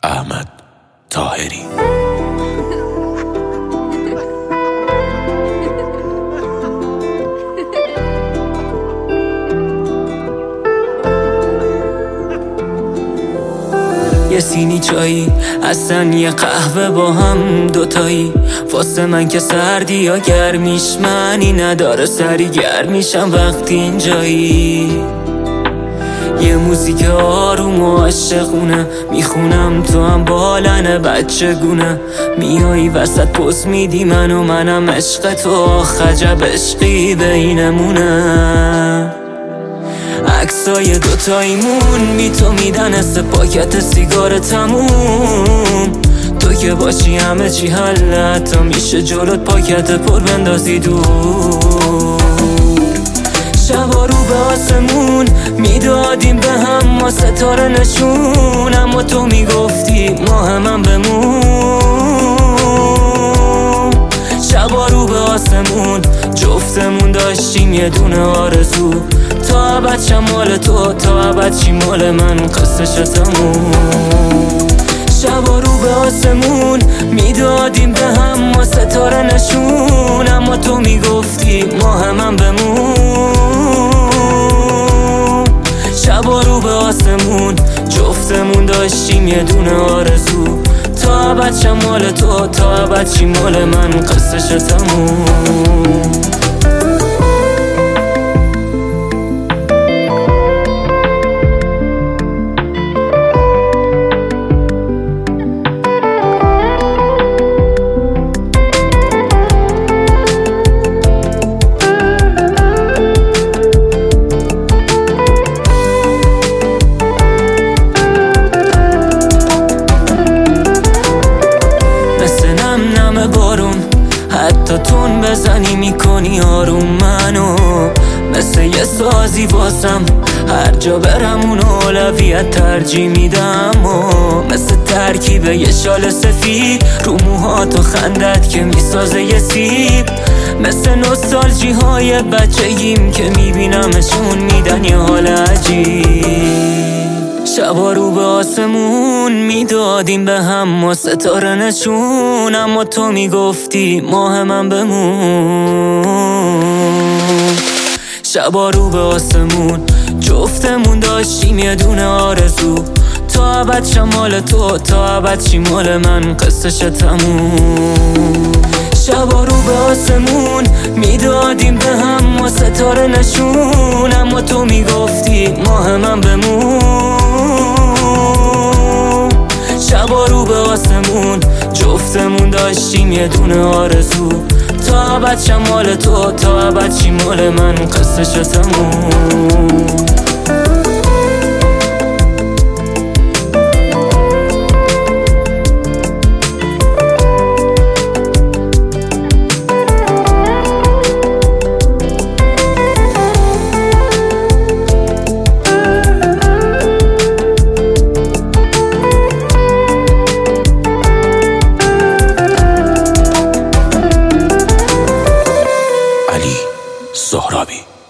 احمد طاهری. یه سینی چایی اصلا یه قهوه با هم دوتایی، واسه من که سردی یا گرمیش معنی نداره، سری گرمیشم وقتی اینجایی. یه موزیک آروم و عاشقونه میخونم، تو هم بالنه بچه گونه میایی وسط پوز میدی منم عشق تو، خجب عشقی بینمونه. عکسای دوتاییمون بی تو میدن حس پاکت سیگار تموم، تو که باشی همه چی حل، حتی میشه جلوت پاکت پر بندازی دور. شبا رو به آسمون میدادیم به هم ما ستاره نشون، اما تو میگفتی ماه من بمون. شبا رو به آسمون جفتمون داشتیم یه دونه آرزو، تا ابد شمال تو تا ابد چی مال من، قصه‌ش تموم. شبا رو به آسمون میدادیم به هم ما ستاره نشون، اما تو میگفتی ماه من بمون. شبا رو به آسمون جفتمون داشتیم یه دونه آرزو، تا ابد شمال تو تا ابد چی مال من، قصه‌ش تموم. حتی تون بزنی میکنی آروم منو، مثل یه سازی واسم هر جا برم اون اولویت ترجیح میدم، و مثل ترکیب یه شال سفید رو موهات و خندت که میسازه یه سیب، مثل نوستالژی های بچگیم که میبینمشون میدن یه حال عجیب. شبا رو به آسمون میدادیم به هم ما ستاره نشون، اما تو میگفتی ماه من بمون. شبا رو به آسمون جفتمون داشتیم یه دونه آرزو، تا ابد شمال تو تا ابد چی مال من، قصه‌ش تموم. شبا رو به آسمون میدادیم به هم ما ستاره نشون، اما تو میگفتی ماه من بمون. شبا رو به آسمون جفتمون داشتیم یه دونه آرزو، تا ابد شمال تو تا ابد چی مال من، قصه‌ش تموم. سهرابی.